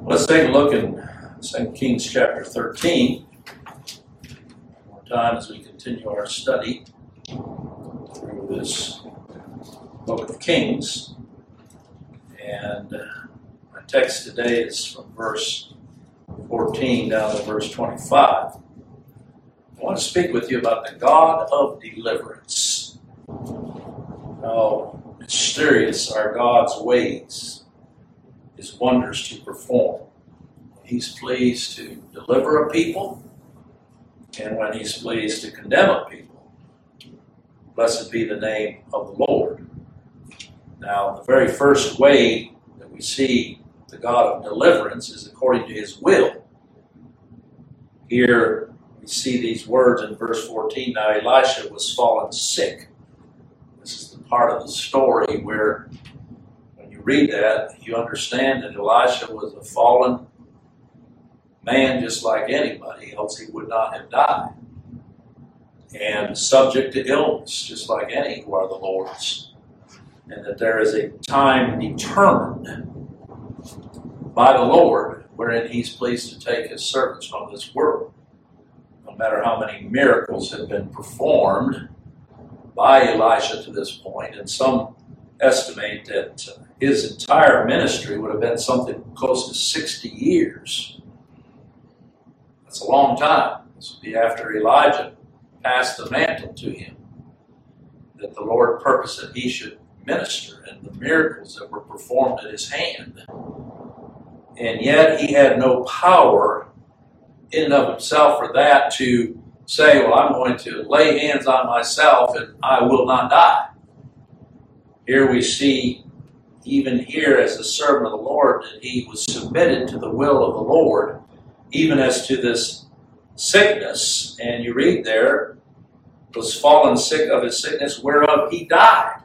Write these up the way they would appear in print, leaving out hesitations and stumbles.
Let's take a look in 2 Kings chapter 13. One more time as we continue our study through this book of Kings. And my text today is from verse 14 down to verse 25. I want to speak with you about the God of deliverance. How mysterious are God's ways, His wonders to perform. He's pleased to deliver a people, and when He's pleased to condemn a people. Blessed be the name of the Lord. Now, the very first way that we see the God of deliverance is according to His will. Here we see these words in verse 14. Now Elisha was fallen sick. This is the part of the story where when you read that, you understand that Elisha was a fallen man just like anybody, else he would not have died. And subject to illness, just like any who are the Lord's. And that there is a time determined by the Lord wherein He's pleased to take His servants from this world. No matter how many miracles have been performed by Elisha to this point, and some estimate that his entire ministry would have been something close to 60 years. That's a long time. This would be after Elijah passed the mantle to him, that the Lord purposed that he should minister, and the miracles that were performed at his hand. And yet he had no power in and of himself for that to say, well, I'm going to lay hands on myself and I will not die. Here we see, even here as the servant of the Lord, that he was submitted to the will of the Lord, even as to this sickness. And you read there, was fallen sick of his sickness, whereof he died.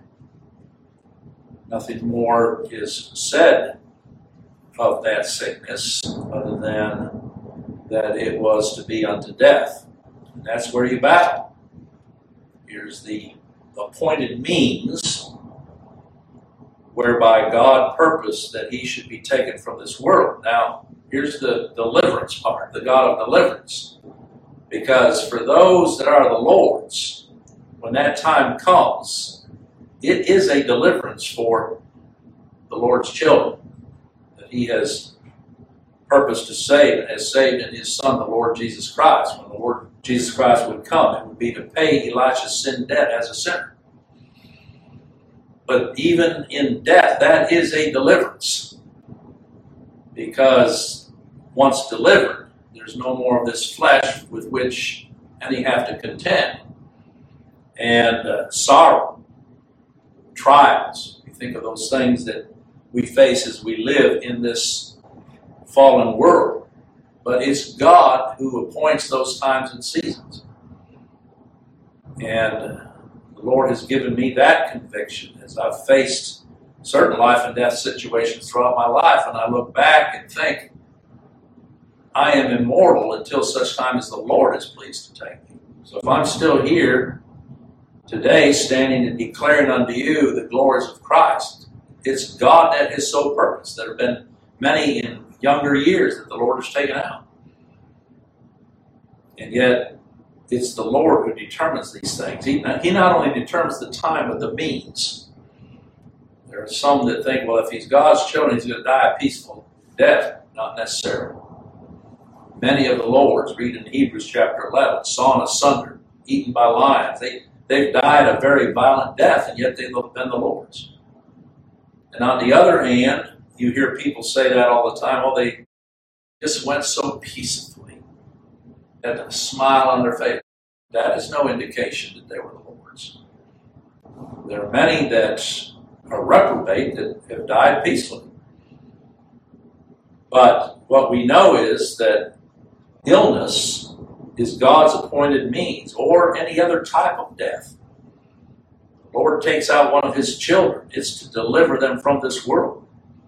Nothing more is said of that sickness other than that it was to be unto death. And that's where you battle. Here's the appointed means whereby God purposed that he should be taken from this world. Now, here's the deliverance part, the God of deliverance. Because for those that are the Lord's, when that time comes, it is a deliverance for the Lord's children that He has purposed to save and has saved in His Son, the Lord Jesus Christ. When the Lord Jesus Christ would come, it would be to pay Elisha's sin debt as a sinner. But even in death, that is a deliverance. Because once delivered, there's no more of this flesh with which any have to contend. And sorrow, trials. You think of those things that we face as we live in this fallen world. But it's God who appoints those times and seasons. And the Lord has given me that conviction as I've faced certain life and death situations throughout my life. And I look back and think, I am immortal until such time as the Lord is pleased to take me. So if I'm still here today, standing and declaring unto you the glories of Christ, it's God that has so purposed. There have been many in younger years that the Lord has taken out. And yet, it's the Lord who determines these things. He not only determines the time, but the means. There are some that think, well, if he's God's children, he's going to die a peaceful death. Not necessarily. Many of the Lord's, read in Hebrews chapter 11, sawn asunder, eaten by lions. They've died a very violent death, and yet they've been the Lord's. And on the other hand, you hear people say that all the time, oh, they just went so peacefully. Had a smile on their face. That is no indication that they were the Lord's. There are many that are reprobate that have died peacefully. But what we know is that illness is God's appointed means, or any other type of death. The Lord takes out one of His children. It's to deliver them from this world.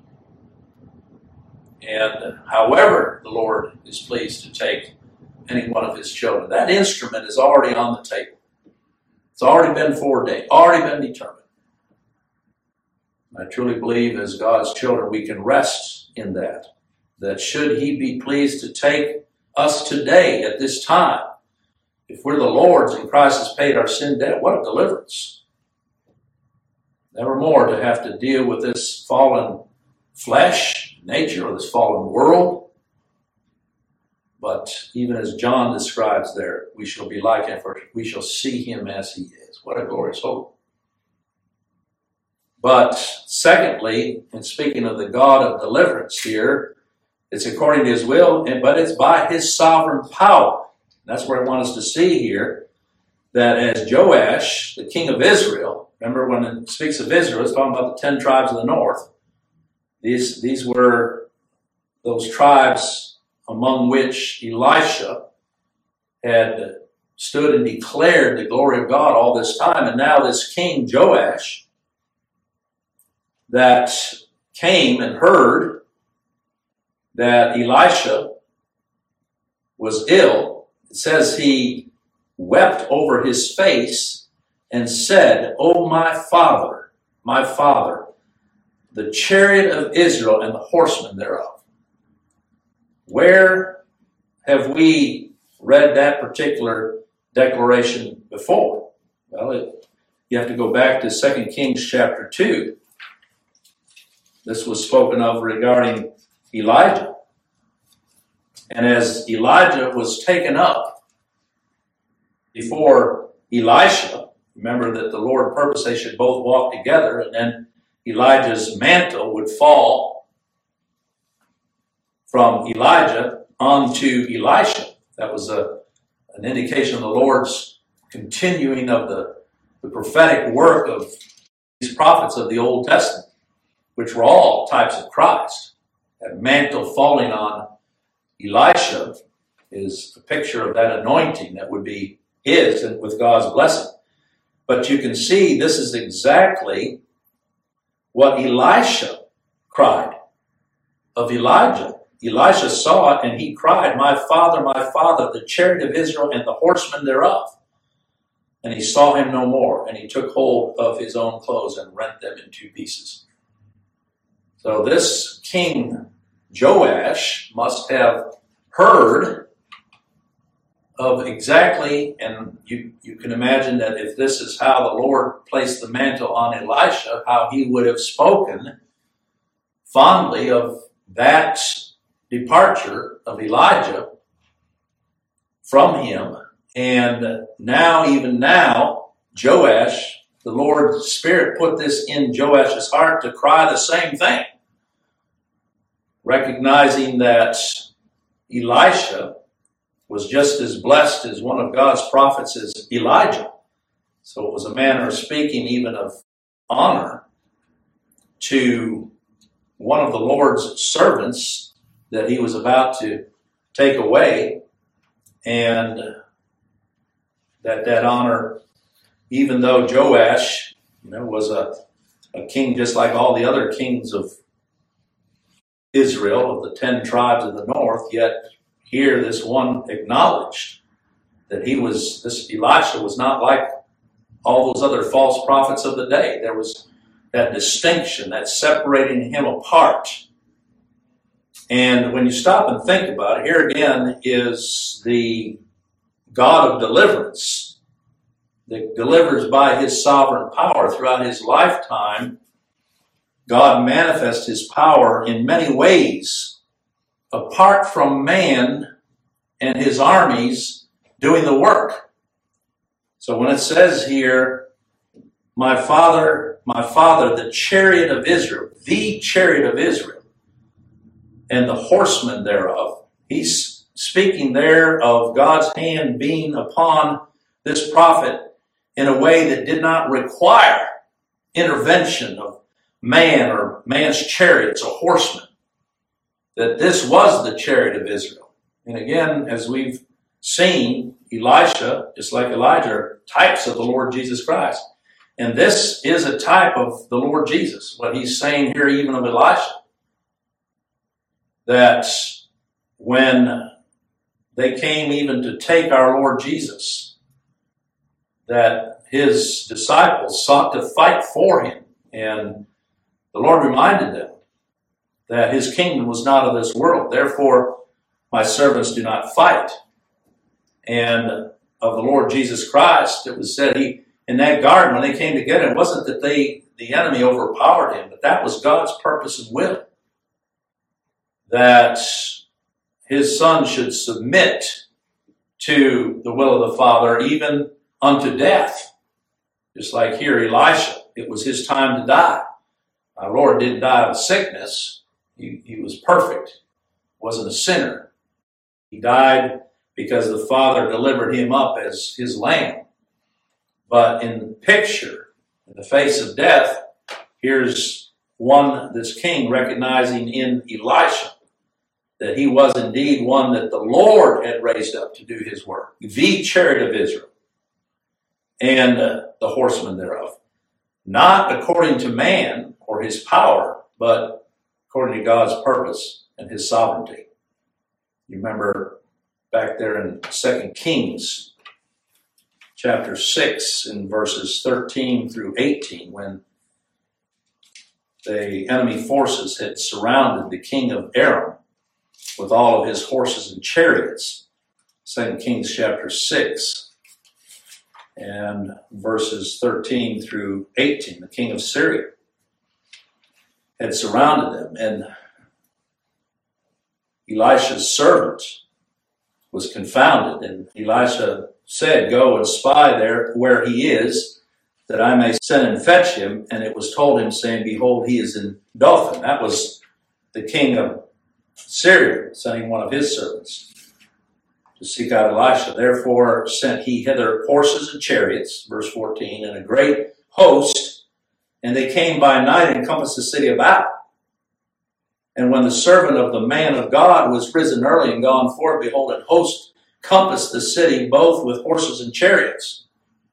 And however the Lord is pleased to take any one of His children, that instrument is already on the table. It's already been foreordained, already been determined. I truly believe as God's children we can rest in that. that should he be pleased to take us today at this time, if we're the Lord's and Christ has paid our sin debt, what a deliverance. Never more to have to deal with this fallen flesh nature or this fallen world. But even as John describes there, we shall be like him, for we shall see him as he is. What a glorious hope. But secondly, in speaking of the God of deliverance here, it's according to his will, but it's by his sovereign power. That's where I want us to see here, that as Joash, the king of Israel, remember when it speaks of Israel, it's talking about the 10 tribes of the north. These were those tribes among which Elisha had stood and declared the glory of God all this time. And now this king Joash that came and heard that Elisha was ill, it says he wept over his face and said, "O my father, the chariot of Israel and the horsemen thereof." Where have we read that particular declaration before? Well, you have to go back to 2 Kings chapter 2. This was spoken of regarding Elijah. And as Elijah was taken up before Elisha, remember that the Lord purposed they should both walk together, and then Elijah's mantle would fall from Elijah onto Elisha. That was an indication of the Lord's continuing of the prophetic work of these prophets of the Old Testament, which were all types of Christ. That mantle falling on Elisha is a picture of that anointing that would be his and with God's blessing. But you can see this is exactly what Elisha cried of Elijah. Elisha saw it and he cried, my father, the chariot of Israel and the horsemen thereof." And he saw him no more, and he took hold of his own clothes and rent them in 2 pieces. So this king Joash must have heard of exactly, and you can imagine that if this is how the Lord placed the mantle on Elisha, how he would have spoken fondly of that departure of Elijah from him. And now, even now, Joash, the Lord's Spirit put this in Joash's heart to cry the same thing, recognizing that Elisha was just as blessed as one of God's prophets as Elijah. So it was a manner of speaking even of honor to one of the Lord's servants that he was about to take away, and that honor, even though Joash, was a king just like all the other kings of Israel, of the 10 tribes of the north, yet here this one acknowledged that this Elisha was not like all those other false prophets of the day. There was that distinction, that separating him apart. And when you stop and think about it, here again is the God of deliverance that delivers by his sovereign power. Throughout his lifetime, God manifests his power in many ways apart from man and his armies doing the work. So when it says here, my father, the chariot of Israel, and the horsemen thereof, he's speaking there of God's hand being upon this prophet in a way that did not require intervention of man or man's chariots or horsemen. That this was the chariot of Israel. And again, as we've seen, Elisha, just like Elijah, are types of the Lord Jesus Christ. And this is a type of the Lord Jesus, what he's saying here even of Elisha. That when they came even to take our Lord Jesus, that his disciples sought to fight for him. And the Lord reminded them that his kingdom was not of this world. Therefore, my servants do not fight. And of the Lord Jesus Christ, it was said in that garden, when they came together, it wasn't that the enemy overpowered him, but that was God's purpose and will. That his son should submit to the will of the Father, even unto death. Just like here, Elisha, it was his time to die. Our Lord didn't die of sickness. He was perfect, wasn't a sinner. He died because the Father delivered him up as his lamb. But in picture, in the face of death, here's this king recognizing in Elisha that he was indeed one that the Lord had raised up to do his work, the chariot of Israel, and the horsemen thereof. Not according to man or his power, but according to God's purpose and his sovereignty. You remember back there in 2 Kings chapter 6 in verses 13 through 18, when the enemy forces had surrounded the king of Aram with all of his horses and chariots. 2 Kings chapter 6 and verses 13 through 18. The king of Syria had surrounded them, and Elisha's servant was confounded. And Elisha said, "Go and spy there where he is, that I may send and fetch him." And it was told him, saying, "Behold, he is in Dothan." That was the king of Syria sending one of his servants to seek out Elisha. Therefore sent he hither horses and chariots, verse 14, and a great host, and they came by night and encompassed the city about. And when the servant of the man of God was risen early and gone forth, behold, an host compassed the city, both with horses and chariots.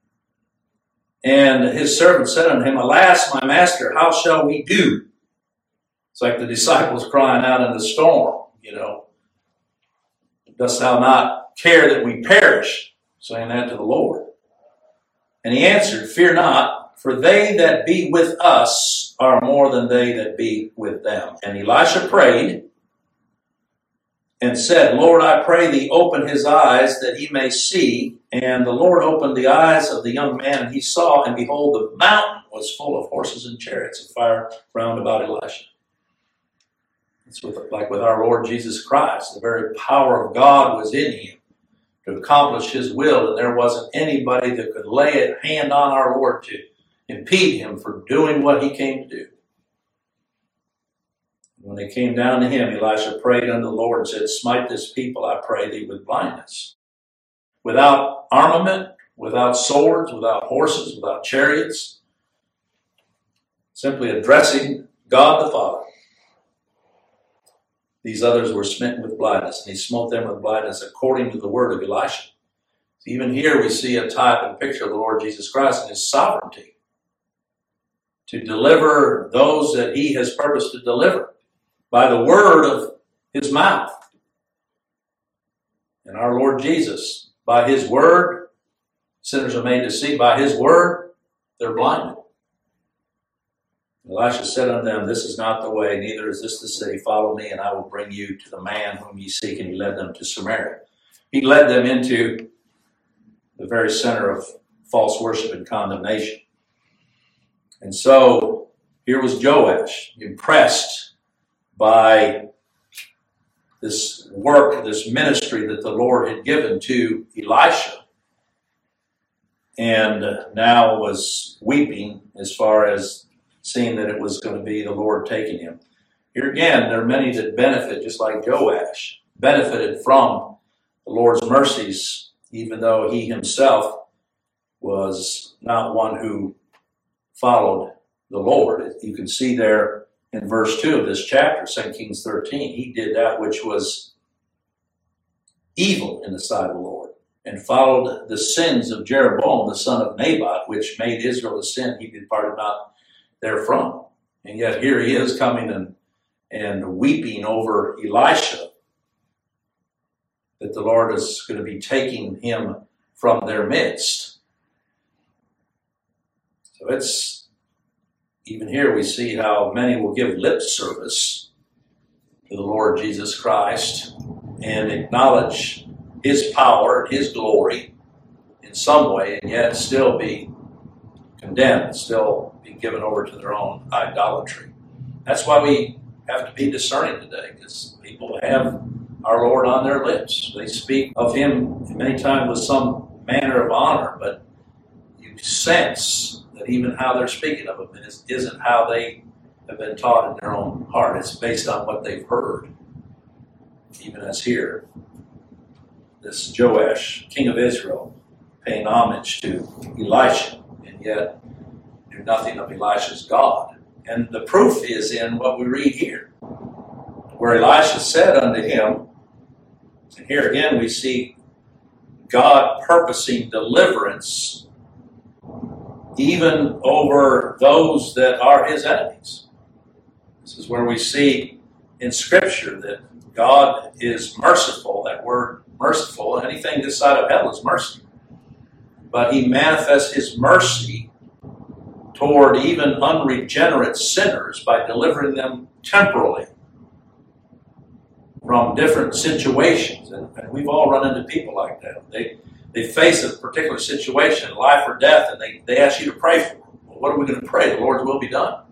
And his servant said unto him, "Alas, my master, how shall we do?" It's like the disciples crying out in the storm, "Dost thou not care that we perish?" Saying that to the Lord. And he answered, "Fear not, for they that be with us are more than they that be with them." And Elisha prayed and said, "Lord, I pray thee, open his eyes that he may see." And the Lord opened the eyes of the young man, and he saw, and behold, the mountain was full of horses and chariots of fire round about Elisha. It's like with our Lord Jesus Christ. The very power of God was in him to accomplish his will, and there wasn't anybody that could lay a hand on our Lord to impede him from doing what he came to do. When they came down to him, Elisha prayed unto the Lord and said, "Smite this people, I pray thee, with blindness." Without armament, without swords, without horses, without chariots, simply addressing God the Father. These others were smitten with blindness, and he smote them with blindness according to the word of Elisha. Even here we see a type and picture of the Lord Jesus Christ and his sovereignty to deliver those that he has purposed to deliver by the word of his mouth. And our Lord Jesus, by his word, sinners are made to see. By his word, they're blinded. Elisha said unto them, "This is not the way, neither is this the city. Follow me, and I will bring you to the man whom ye seek." And he led them to Samaria. He led them into the very center of false worship and condemnation. And so here was Joash, impressed by this work, this ministry that the Lord had given to Elisha, and now was weeping as far as seeing that it was going to be the Lord taking him. Here again, there are many that benefit, just like Joash, benefited from the Lord's mercies, even though he himself was not one who followed the Lord. You can see there in verse 2 of this chapter, 2 Kings 13, he did that which was evil in the sight of the Lord, and followed the sins of Jeroboam, the son of Nebat, which made Israel to sin. He departed not therefrom. And yet here he is coming and weeping over Elisha, that the Lord is going to be taking him from their midst. So it's, even here we see how many will give lip service to the Lord Jesus Christ and acknowledge His power, His glory in some way, and yet still be condemned, still be given over to their own idolatry. That's why we have to be discerning today, because people have our Lord on their lips. They speak of Him many times with some manner of honor, but you sense that even how they're speaking of Him isn't how they have been taught in their own heart. It's based on what they've heard. Even as here, this Joash, king of Israel, paying homage to Elisha, and yet knew nothing of Elisha's God. And the proof is in what we read here, where Elisha said unto him, and here again we see God purposing deliverance even over those that are His enemies. This is where we see in Scripture that God is merciful. That word merciful, anything this side of hell is mercy. But He manifests His mercy toward even unregenerate sinners by delivering them temporally from different situations. And we've all run into people like that. They face a particular situation, life or death, and they ask you to pray for them. Well, what are we going to pray? The Lord's will be done.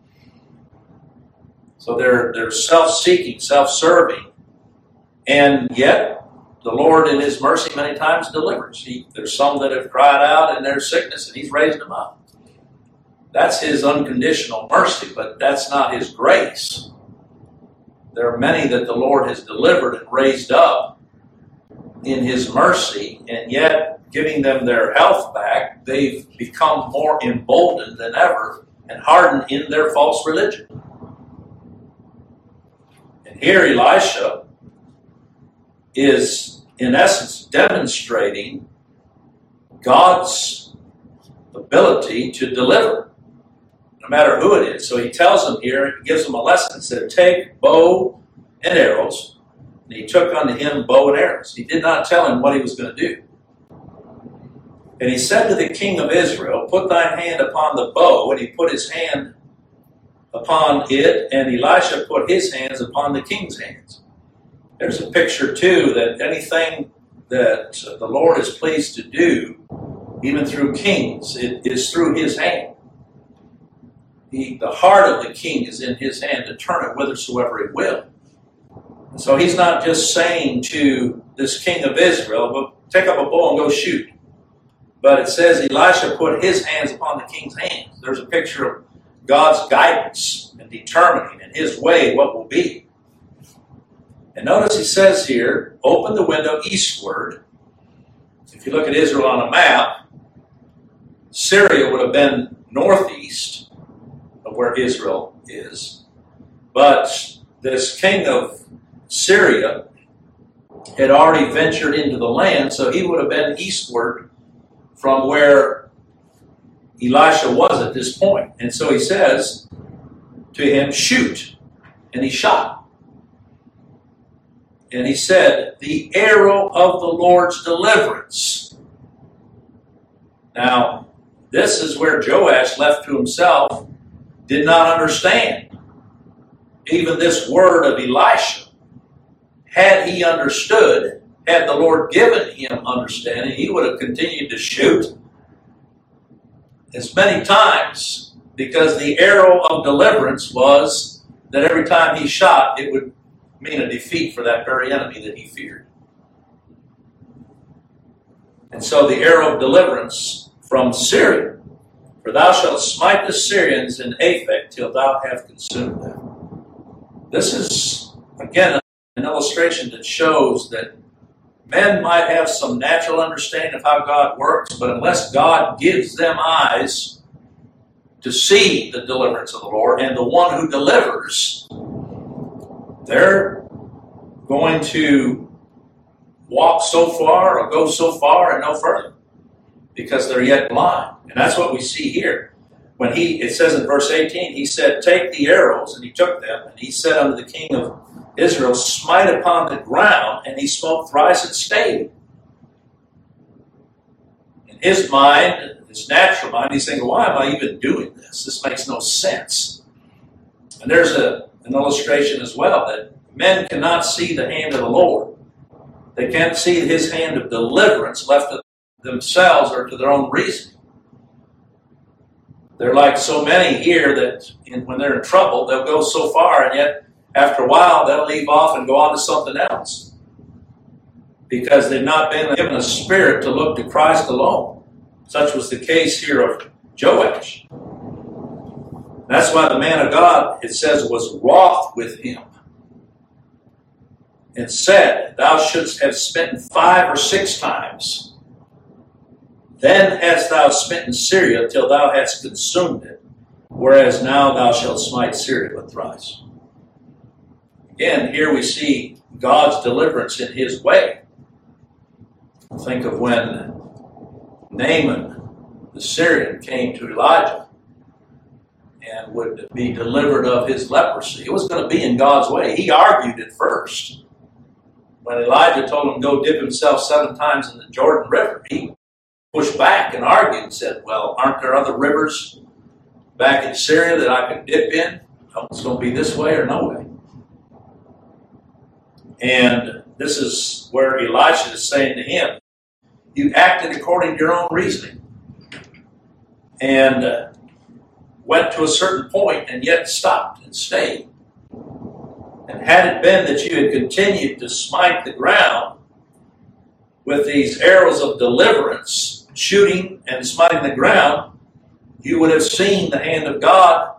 So they're self-seeking, self-serving, and yet the Lord in His mercy many times delivers. There's some that have cried out in their sickness, and He's raised them up. That's His unconditional mercy, but that's not His grace. There are many that the Lord has delivered and raised up in His mercy, and yet giving them their health back, they've become more emboldened than ever and hardened in their false religion. And here Elisha is, in essence, demonstrating God's ability to deliver, no matter who it is. So He tells them here, He gives them a lesson. He said, take bow and arrows. And He took unto him bow and arrows. He did not tell him what he was going to do. And He said to the king of Israel, put thine hand upon the bow. And he put his hand upon it, and Elisha put his hands upon the king's hands. There's a picture, too, that anything that the Lord is pleased to do, even through kings, it is through His hand. The heart of the king is in His hand to turn it whithersoever He will. And so He's not just saying to this king of Israel, well, take up a bow and go shoot. But it says Elisha put his hands upon the king's hands. There's a picture of God's guidance and determining in His way what will be. And notice He says here, open the window eastward. If you look at Israel on a map, Syria would have been northeast of where Israel is. But this king of Syria had already ventured into the land, so he would have been eastward from where Elisha was at this point. And so He says to him, shoot. And he shot. And he said, the arrow of the Lord's deliverance. Now, this is where Joash, left to himself, did not understand even this word of Elisha. Had he understood, had the Lord given him understanding, he would have continued to shoot as many times, because the arrow of deliverance was that every time he shot, it would mean a defeat for that very enemy that he feared. And so the arrow of deliverance from Syria, for thou shalt smite the Syrians in Aphek till thou have consumed them. This is, again, an illustration that shows that men might have some natural understanding of how God works, but unless God gives them eyes to see the deliverance of the Lord and the one who delivers, they're going to walk so far or go so far and no further because they're yet blind. And that's what we see here. When it says in verse 18, He said, take the arrows, and He took them, and He said unto the king of Israel, smite upon the ground, and he smote thrice and stayed. In his mind, his natural mind, he's thinking, why am I even doing this? This makes no sense. And there's an illustration as well that Men cannot see the hand of the Lord. They can't see his hand of deliverance left to themselves or to their own reason. They're like so many here that when they're in trouble, they'll go so far, and yet after a while they'll leave off and go on to something else, because they've not been given a spirit to look to Christ alone. Such was the case here of Joash. That's why the man of God, it says, was wroth with him and said, Thou shouldst have smitten 5 or 6 times. Then hast thou smitten Syria till thou hast consumed it, whereas now thou shalt smite Syria but thrice. Again, here we see God's deliverance in his way. Think of when Naaman, the Syrian, came to Elijah and would be delivered of his leprosy. It was going to be in God's way. He argued at first. When Elijah told him to go dip himself 7 times in the Jordan River, he pushed back and argued and said, well, aren't there other rivers back in Syria that I can dip in? Oh, it's going to be this way or no way. And this is where Elisha is saying to him, you acted according to your own reasoning and went to a certain point and yet stopped and stayed. And had it been that you had continued to smite the ground with these arrows of deliverance, shooting and smiting the ground, you would have seen the hand of God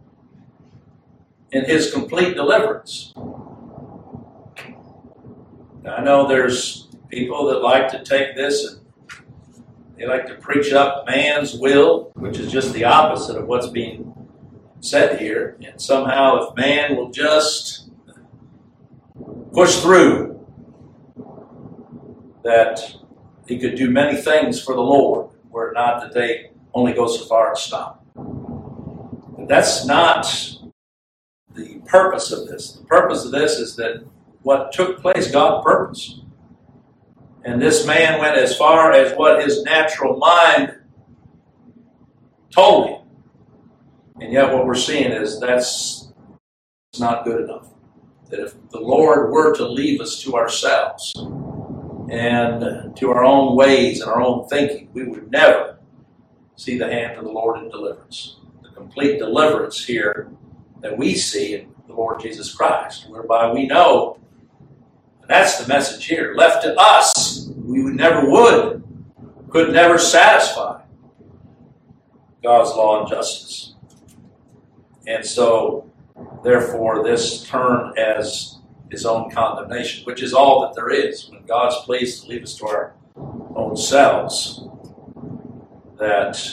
in his complete deliverance. Now, I know there's people that like to take this and they like to preach up man's will, which is just the opposite of what's being said here. And somehow if man will just push through, that he could do many things for the Lord, were it not that they only go so far and stop. But that's not the purpose of this. The purpose of this is that what took place, God purposed. And this man went as far as what his natural mind told him. And yet what we're seeing is that's not good enough. That if the Lord were to leave us to ourselves and to our own ways and our own thinking, we would never see the hand of the Lord in deliverance. The complete deliverance here that we see in the Lord Jesus Christ, whereby we know, and that's the message here, left to us, we could never satisfy God's law and justice. And so, therefore, this turned as his own condemnation, which is all that there is. When God's pleased to leave us to our own selves, that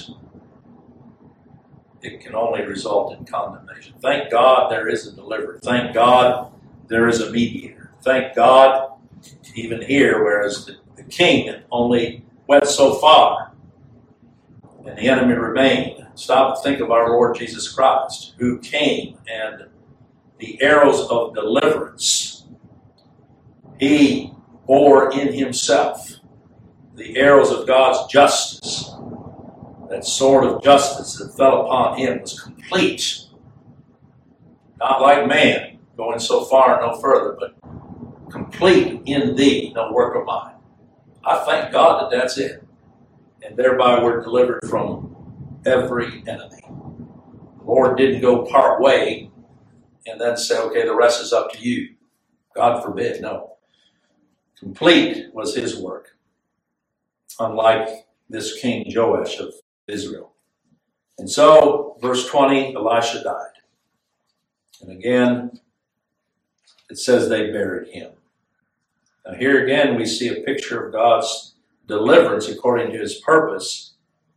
it can only result in condemnation. Thank God there is a deliverer. Thank God there is a mediator. Thank God, even here, whereas the king only went so far and the enemy remained. Stop and think of our Lord Jesus Christ, who came, and the arrows of deliverance he bore in himself. The arrows of God's justice, that sword of justice that fell upon him, was complete. Not like man, going so far no further, but complete in thee, no work of mine. I thank God that that's it. And thereby we're delivered from every enemy. The Lord didn't go part way and then say, okay, the rest is up to you. God forbid, no. Complete was his work. Unlike this King Joash of Israel. And so, verse 20, Elisha died. And again, it says they buried him. Now here again we see a picture of God's deliverance according to his purpose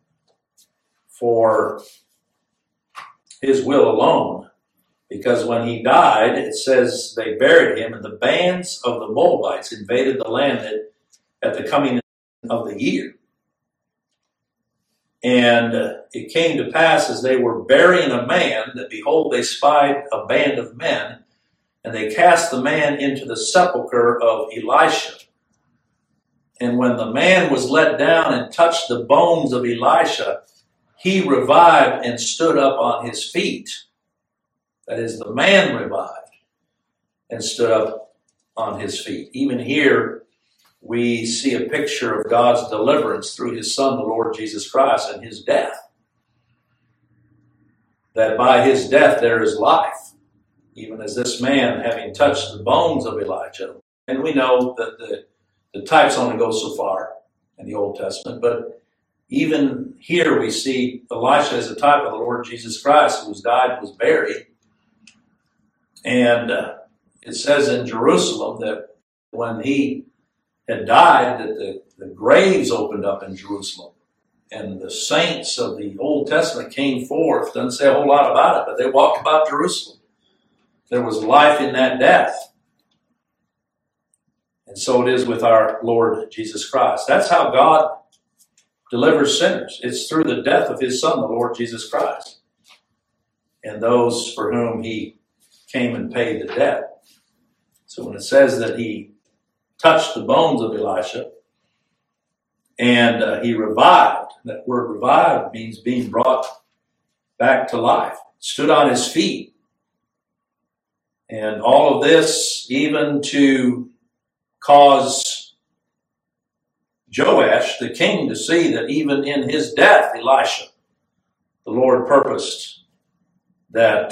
for his will alone. Because when he died, it says they buried him, and the bands of the Moabites invaded the land at the coming of the year. And it came to pass as they were burying a man, that behold, they spied a band of men, and they cast the man into the sepulchre of Elisha. And when the man was let down and touched the bones of Elisha, he revived and stood up on his feet. That is, the man revived. and stood up on his feet. Even here, we see a picture of God's deliverance through his Son, the Lord Jesus Christ, and his death. That by his death there is life, even as this man, having touched the bones of Elijah. And we know that the types only go so far in the Old Testament, but even here we see Elisha as a type of the Lord Jesus Christ, who was died and was buried. And it says in Jerusalem that when he had died, that the graves opened up in Jerusalem. And the saints of the Old Testament came forth. Doesn't say a whole lot about it, but they walked about Jerusalem. There was life in that death. And so it is with our Lord Jesus Christ. That's how God delivers sinners. It's through the death of his Son, the Lord Jesus Christ, and those for whom he came and paid the debt. So when it says that he touched the bones of Elisha and he revived, that word revived means being brought back to life, stood on his feet. And all of this even to cause Joash, the king, to see that even in his death, Elisha, the Lord purposed that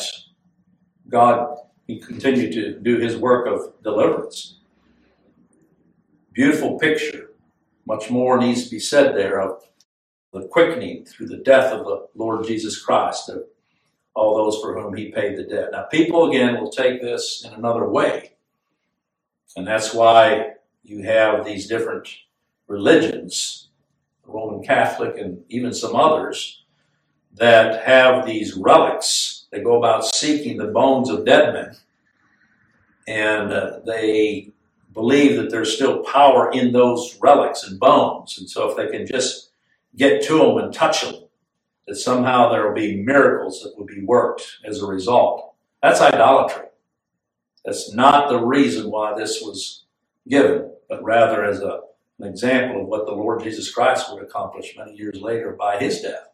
he continued to do his work of deliverance. Beautiful picture. Much more needs to be said there of the quickening through the death of the Lord Jesus Christ, of all those for whom he paid the debt. Now, people, again, will take this in another way. And that's why you have these different religions, the Roman Catholic and even some others, that have these relics. They go about seeking the bones of dead men. And they believe that there's still power in those relics and bones. And so if they can just get to them and touch them, that somehow there will be miracles that will be worked as a result. That's idolatry. That's not the reason why this was given, but rather as an example of what the Lord Jesus Christ would accomplish many years later by his death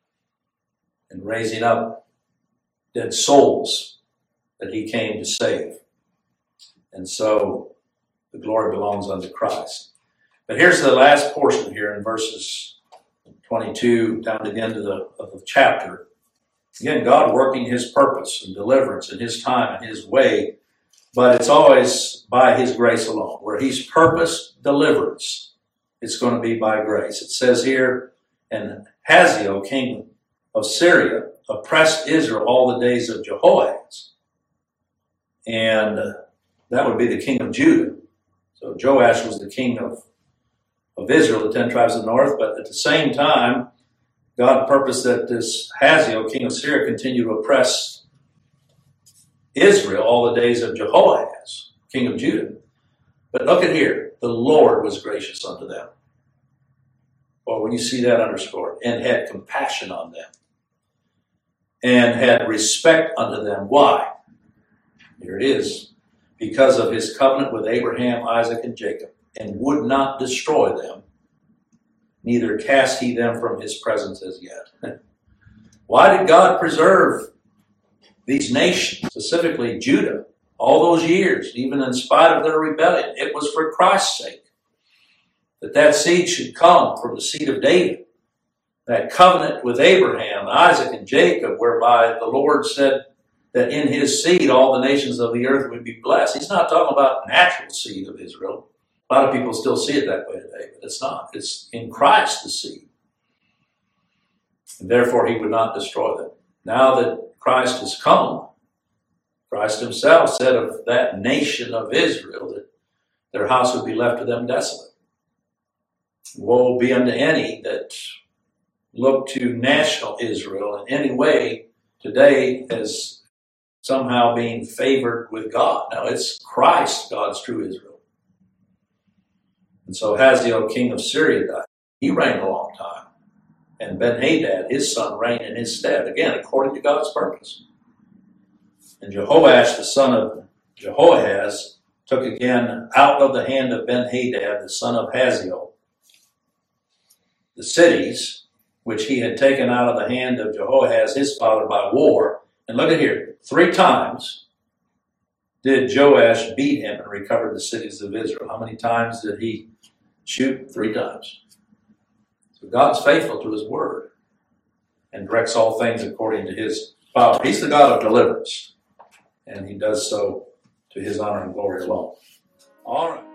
and raising up dead souls that he came to save. And so the glory belongs unto Christ. But here's the last portion here in verses 22 down to the end of the chapter. Again, God working his purpose and deliverance in his time and his way, but it's always by his grace alone. Where he's purposed deliverance, it's going to be by grace. It says here, and Hazael, king of Syria, oppressed Israel all the days of Jehoahaz. And that would be the king of Judah. So Joash was the king of Israel, the 10 tribes of the north, but at the same time, God purposed that this Hazael, king of Syria, continue to oppress Israel all the days of Jehoahaz, king of Judah. But look at here, the Lord was gracious unto them. Or when you see that underscored, and had compassion on them, and had respect unto them. Why? Here it is. Because of his covenant with Abraham, Isaac, and Jacob, and would not destroy them, neither cast he them from his presence as yet. Why did God preserve these nations, specifically Judah, all those years, even in spite of their rebellion? It was for Christ's sake, that seed should come from the seed of David. That covenant with Abraham, Isaac, and Jacob, whereby the Lord said that in his seed all the nations of the earth would be blessed. He's not talking about natural seed of Israel. A lot of people still see it that way today, but it's not. It's in Christ the seed. And therefore he would not destroy them. Now that Christ has come, Christ himself said of that nation of Israel that their house would be left to them desolate. Woe be unto any that look to national Israel in any way today as somehow being favored with God. Now it's Christ, God's true Israel. And so Hazael, king of Syria, died. He reigned a long time. And Ben-Hadad, his son, reigned in his stead, again, according to God's purpose. And Jehoash, the son of Jehoahaz, took again out of the hand of Ben-Hadad, the son of Hazael, the cities which he had taken out of the hand of Jehoahaz, his father, by war. And look at here, 3 times did Joash beat him and recover the cities of Israel? How many times did he shoot? 3 times. So God's faithful to his word and directs all things according to his power. He's the God of deliverance, and he does so to his honor and glory alone. All right.